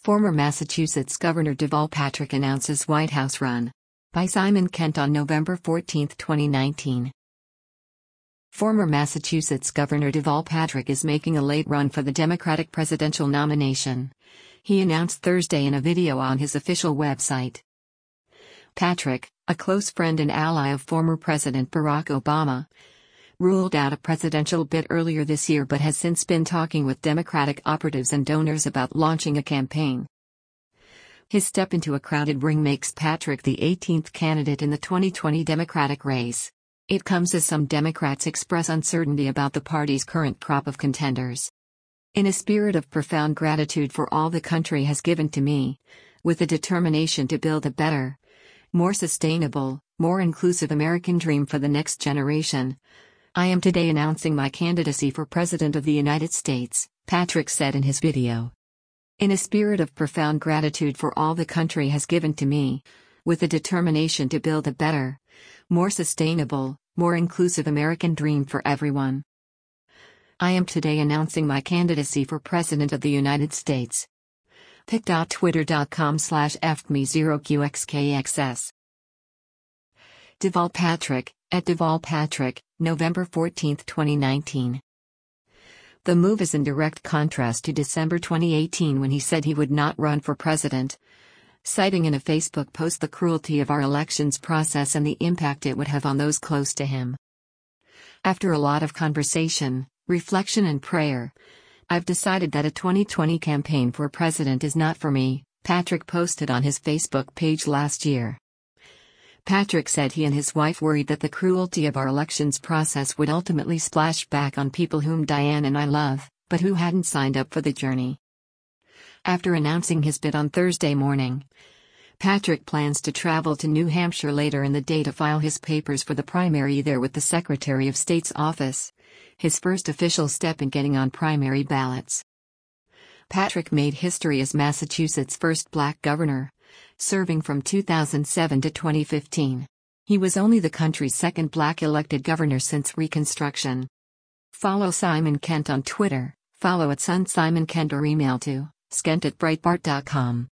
Former Massachusetts Governor Deval Patrick announces White House run. By Simon Kent on November 14, 2019. Former Massachusetts Governor Deval Patrick is making a late run for the Democratic presidential nomination. He announced Thursday in a video on his official website. Patrick, a close friend and ally of former President Barack Obama, ruled out a presidential bid earlier this year but has since been talking with Democratic operatives and donors about launching a campaign. His step into a crowded ring makes Patrick the 18th candidate in the 2020 Democratic race. It comes as some Democrats express uncertainty about the party's current crop of contenders. In a spirit of profound gratitude for all the country has given to me, with a determination to build a better, more sustainable, more inclusive American dream for the next generation, I am today announcing my candidacy for President of the United States, Patrick said in his video. In a spirit of profound gratitude for all the country has given to me, with a determination to build a better, more sustainable, more inclusive American dream for everyone, I am today announcing my candidacy for President of the United States. pic.twitter.com/fme0qxkxs Deval Patrick, @Deval Patrick, November 14, 2019. The move is in direct contrast to December 2018 when he said he would not run for president, citing in a Facebook post the cruelty of our elections process and the impact it would have on those close to him. After a lot of conversation, reflection and prayer, I've decided that a 2020 campaign for president is not for me, Patrick posted on his Facebook page last year. Patrick said he and his wife worried that the cruelty of our elections process would ultimately splash back on people whom Diane and I love, but who hadn't signed up for the journey. After announcing his bid on Thursday morning, Patrick plans to travel to New Hampshire later in the day to file his papers for the primary there with the Secretary of State's office, his first official step in getting on primary ballots. Patrick made history as Massachusetts' first black governor, serving from 2007 to 2015. He was only the country's second black elected governor since Reconstruction. Follow Simon Kent on Twitter, follow @SunSimonKent or email to skent@breitbart.com.